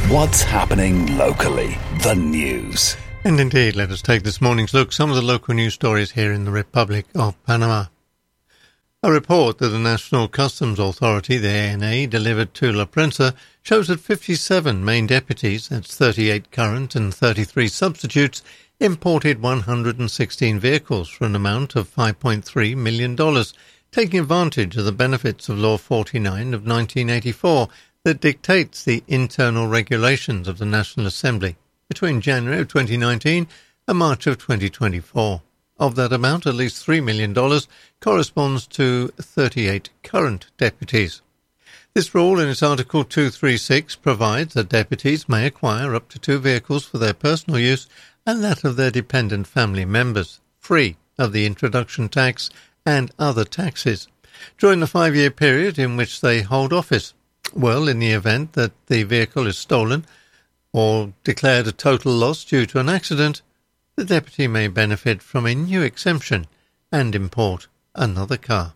What's happening locally? The news. And indeed, let us take this morning's look at some of the local news stories here in the Republic of Panama. A report that the National Customs Authority, the ANA, delivered to La Prensa shows that 57 main deputies, that's 38 current and 33 substitutes, imported 116 vehicles for an amount of $5.3 million, taking advantage of the benefits of Law 49 of 1984 that dictates the internal regulations of the National Assembly between January of 2019 and March of 2024. Of that amount, at least $3 million corresponds to 38 current deputies. This rule in its Article 236 provides that deputies may acquire up to 2 vehicles for their personal use and that of their dependent family members, free of the introduction tax and other taxes, during the 5-year period in which they hold office. Well, in the event that the vehicle is stolen or declared a total loss due to an accident, the deputy may benefit from a new exemption and import another car.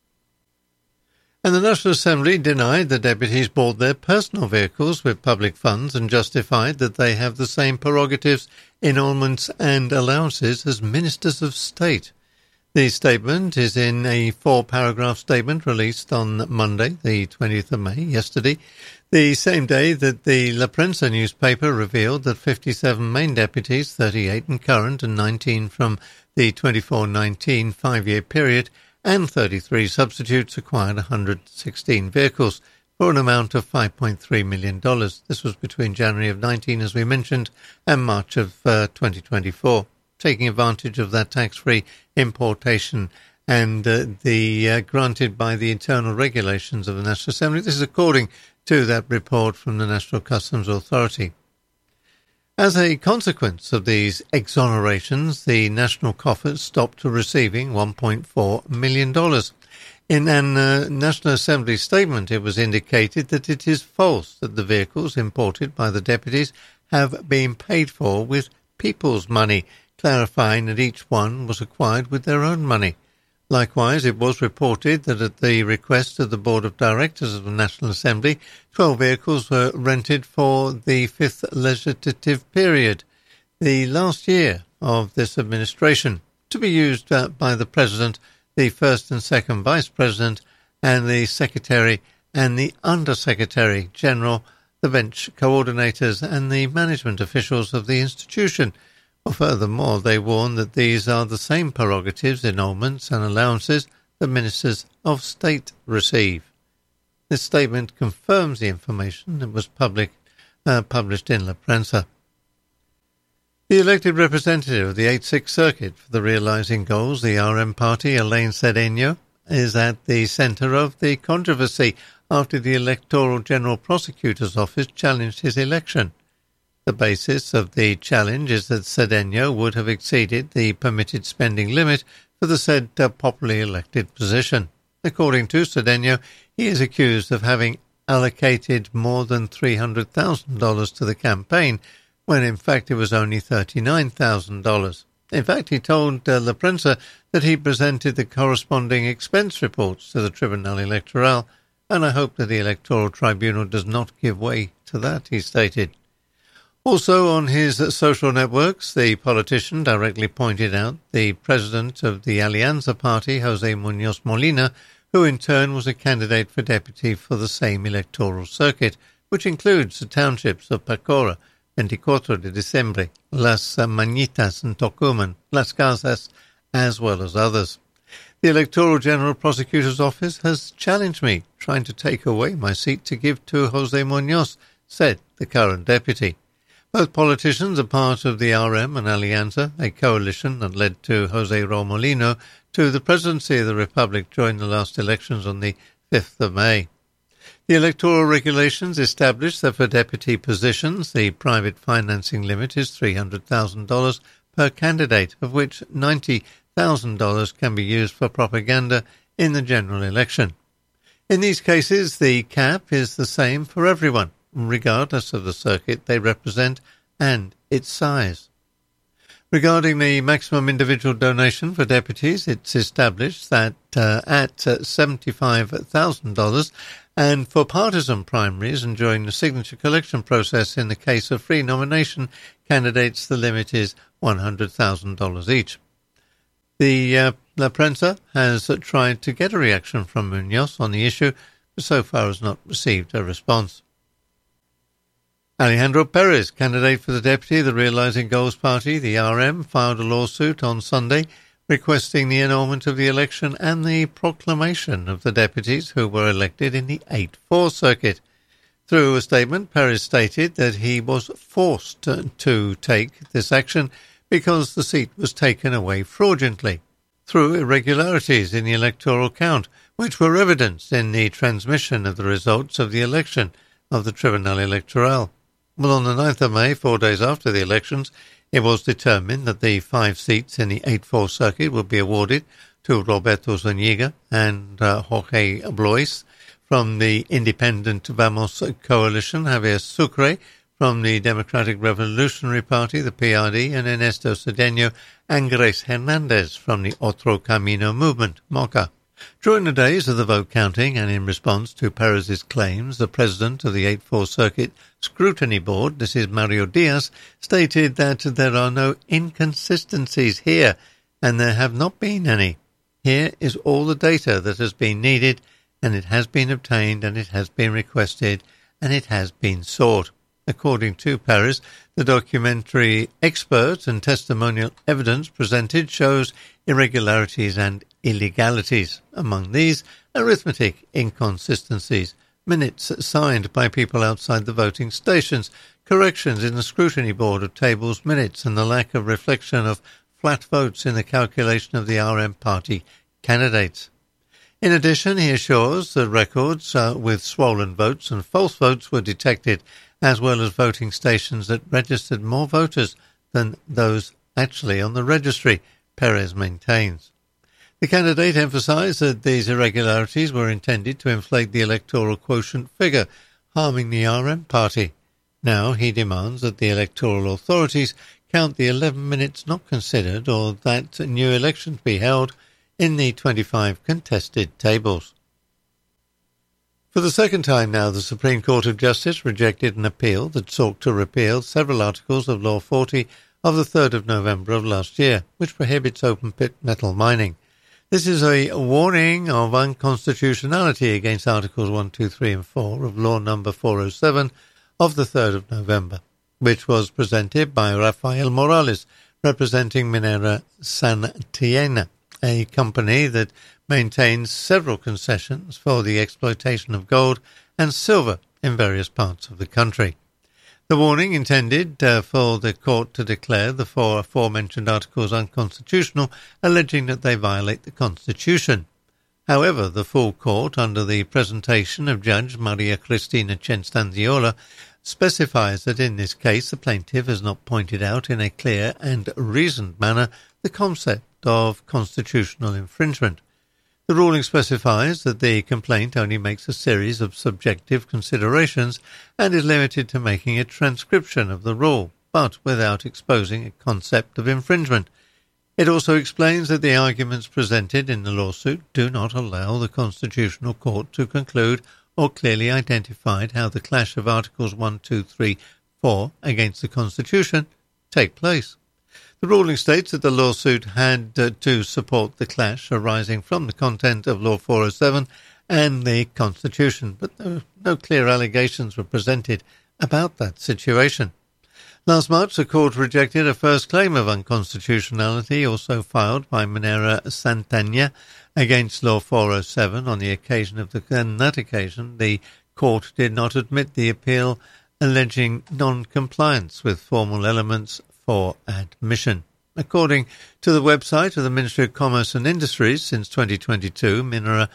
And the National Assembly denied the deputies bought their personal vehicles with public funds and justified that they have the same prerogatives, emoluments and allowances as ministers of state. The statement is in a 4-paragraph statement released on Monday, the 20th of May, yesterday, the same day that the La Prensa newspaper revealed that 57 main deputies, 38 in current and 19 from the 24-19 5-year period, and 33 substitutes acquired 116 vehicles for an amount of $5.3 million. This was between January of 19, as we mentioned, and March of 2024. Taking advantage of that tax-free importation and granted by the internal regulations of the National Assembly. This is according to that report from the National Customs Authority. As a consequence of these exonerations, the national coffers stopped receiving $1.4 million. In an National Assembly statement, it was indicated that it is false that the vehicles imported by the deputies have been paid for with people's money, clarifying that each one was acquired with their own money. Likewise, it was reported that at the request of the Board of Directors of the National Assembly, 12 vehicles were rented for the 5th legislative period, the last year of this administration, to be used by the President, the First and Second Vice President, and the Secretary and the Under-Secretary General, the bench coordinators and the management officials of the institution. Well, furthermore, they warn that these are the same prerogatives, emoluments and allowances the ministers of state receive. This statement confirms the information that was published in La Prensa. The elected representative of the 8th Circuit for the Realising Goals, the RM party, Elaine Cedeno, is at the centre of the controversy after the Electoral General Prosecutor's Office challenged his election. The basis of the challenge is that Cedeno would have exceeded the permitted spending limit for the said popularly elected position. According to Cedeno, he is accused of having allocated more than $300,000 to the campaign, when in fact it was only $39,000. In fact, he told La Prensa that he presented the corresponding expense reports to the Tribunal Electoral, and I hope that the Electoral Tribunal does not give way to that, he stated. Also on his social networks, the politician directly pointed out the president of the Alianza Party, Jose Munoz Molina, who in turn was a candidate for deputy for the same electoral circuit, which includes the townships of Pacora, 24 de Diciembre, Las Mañitas and Tocumen, Las Casas, as well as others. The Electoral General Prosecutor's Office has challenged me, trying to take away my seat to give to Jose Munoz, said the current deputy. Both politicians are part of the RM and Alianza, a coalition that led to Jose Raul Molino to the presidency of the Republic during the last elections on the 5th of May. The electoral regulations establish that for deputy positions, the private financing limit is $300,000 per candidate, of which $90,000 can be used for propaganda in the general election. In these cases, the cap is the same for everyone, regardless of the circuit they represent and its size. Regarding the maximum individual donation for deputies, it's established that at $75,000, and for partisan primaries and during the signature collection process in the case of free nomination candidates, the limit is $100,000 each. The La Prensa has tried to get a reaction from Munoz on the issue, but so far has not received a response. Alejandro Perez, candidate for the deputy of the Realising Goals Party, the RM, filed a lawsuit on Sunday requesting the annulment of the election and the proclamation of the deputies who were elected in the 8-4 circuit. Through a statement, Perez stated that he was forced to take this action because the seat was taken away fraudulently through irregularities in the electoral count, which were evidenced in the transmission of the results of the election of the Tribunal Electoral. Well, on the 9th of May, 4 days after the elections, it was determined that the 5 seats in the 8-4 circuit would be awarded to Roberto Zuniga and Jorge Blois from the Independent Vamos coalition, Javier Sucre from the Democratic Revolutionary Party, the PRD, and Ernesto Cedeno and Grace Hernandez from the Otro Camino movement, MOCA. During the days of the vote counting and in response to Perez's claims, the president of the 8-4 Circuit Scrutiny Board, this is Mario Diaz, stated that there are no inconsistencies here, and there have not been any. Here is all the data that has been needed, and it has been obtained, and it has been requested, and it has been sought. According to Perez, the documentary expert and testimonial evidence presented shows irregularities and illegalities. Among these, arithmetic inconsistencies, minutes signed by people outside the voting stations, corrections in the scrutiny board of tables minutes, and the lack of reflection of flat votes in the calculation of the RM party candidates. In addition, he assures that records with swollen votes and false votes were detected, as well as voting stations that registered more voters than those actually on the registry, Perez maintains. The candidate emphasised that these irregularities were intended to inflate the electoral quotient figure, harming the RM party. Now he demands that the electoral authorities count the 11 minutes not considered, or that new elections be held in the 25 contested tables. For the second time now, the Supreme Court of Justice rejected an appeal that sought to repeal several articles of Law 40 of the 3rd of November of last year, which prohibits open-pit metal mining. This is a warning of unconstitutionality against Articles 1, 2, 3 and 4 of Law No. 407 of the 3rd of November, which was presented by Rafael Morales, representing Minera Santillana, a company that maintains several concessions for the exploitation of gold and silver in various parts of the country. The warning intended for the court to declare the 4 aforementioned articles unconstitutional, alleging that they violate the Constitution. However, the full court, under the presentation of Judge Maria Cristina Censtanziola, specifies that in this case the plaintiff has not pointed out in a clear and reasoned manner the concept of constitutional infringement. The ruling specifies that the complaint only makes a series of subjective considerations and is limited to making a transcription of the rule, but without exposing a concept of infringement. It also explains that the arguments presented in the lawsuit do not allow the Constitutional Court to conclude or clearly identify how the clash of Articles 1, 2, 3, 4 against the Constitution take place. The ruling states that the lawsuit had to support the clash arising from the content of Law 407 and the Constitution, but no clear allegations were presented about that situation. Last March, the court rejected a first claim of unconstitutionality, also filed by Minera Santana against Law 407. On that occasion, the court did not admit the appeal, alleging non-compliance with formal elements for admission. According to the website of the Ministry of Commerce and Industries, since 2022, Minera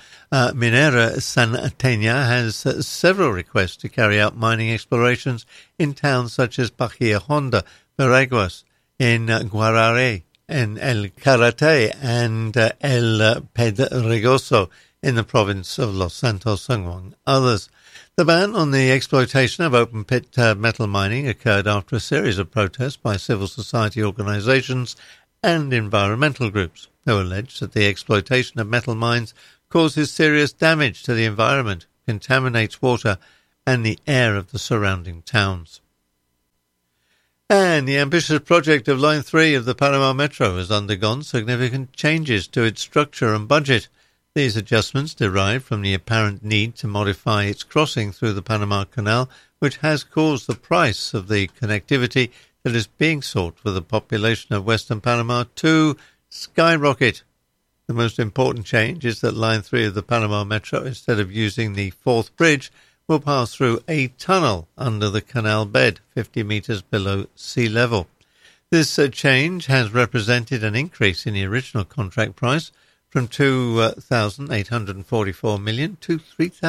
Santana has several requests to carry out mining explorations in towns such as Bahia Honda, Veraguas, in Guararé, in El Carate, and El Pedregoso in the province of Los Santos, among others. The ban on the exploitation of open-pit metal mining occurred after a series of protests by civil society organisations and environmental groups who allege that the exploitation of metal mines causes serious damage to the environment, contaminates water and the air of the surrounding towns. And the ambitious project of Line 3 of the Panama Metro has undergone significant changes to its structure and budget. These adjustments derive from the apparent need to modify its crossing through the Panama Canal, which has caused the price of the connectivity that is being sought for the population of Western Panama to skyrocket. The most important change is that Line 3 of the Panama Metro, instead of using the fourth bridge, will pass through a tunnel under the canal bed, 50 metres below sea level. This change has represented an increase in the original contract price from $2,844 million to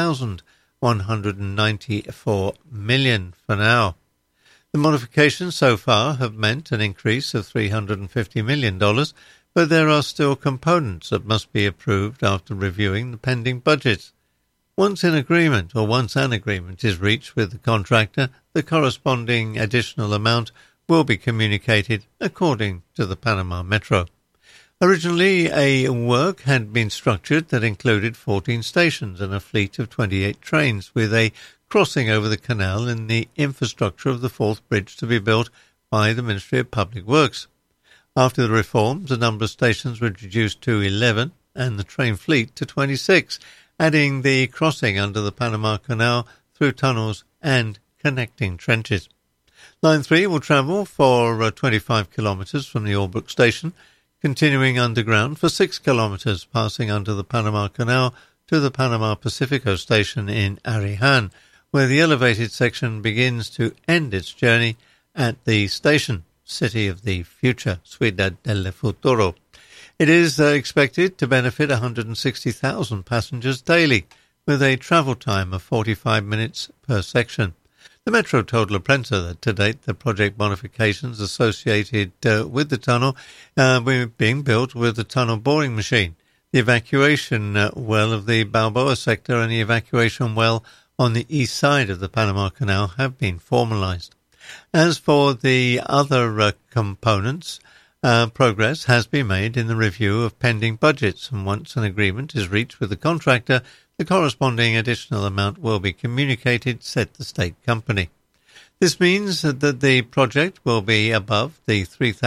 $3,194 million for now. The modifications so far have meant an increase of $350 million, but there are still components that must be approved after reviewing the pending budgets. Once an agreement is reached with the contractor, the corresponding additional amount will be communicated according to the Panama Metro. Originally, a work had been structured that included 14 stations and a fleet of 28 trains, with a crossing over the canal and the infrastructure of the fourth bridge to be built by the Ministry of Public Works. After the reforms, the number of stations was reduced to 11 and the train fleet to 26, adding the crossing under the Panama Canal through tunnels and connecting trenches. Line 3 will travel for 25 kilometres from the Albrook station, continuing underground for 6 kilometres, passing under the Panama Canal to the Panama Pacifico station in Arihan, where the elevated section begins to end its journey at the station, City of the Future, Ciudad del Futuro. It is expected to benefit 160,000 passengers daily, with a travel time of 45 minutes per section. The Metro told La Prensa that to date the project modifications associated with the tunnel were being built with the tunnel boring machine, the evacuation well of the Balboa sector and the evacuation well on the east side of the Panama Canal have been formalized. As for the other components, progress has been made in the review of pending budgets, and once an agreement is reached with the contractor, the corresponding additional amount will be communicated, said the state company. This means that the project will be above the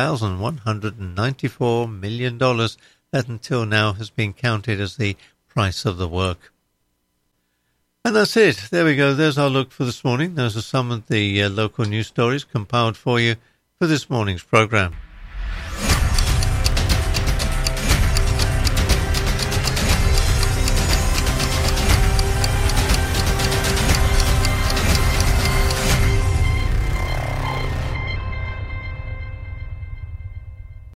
$3,194 million that until now has been counted as the price of the work. And that's it. There we go. There's our look for this morning. Those are some of the local news stories compiled for you for this morning's programme.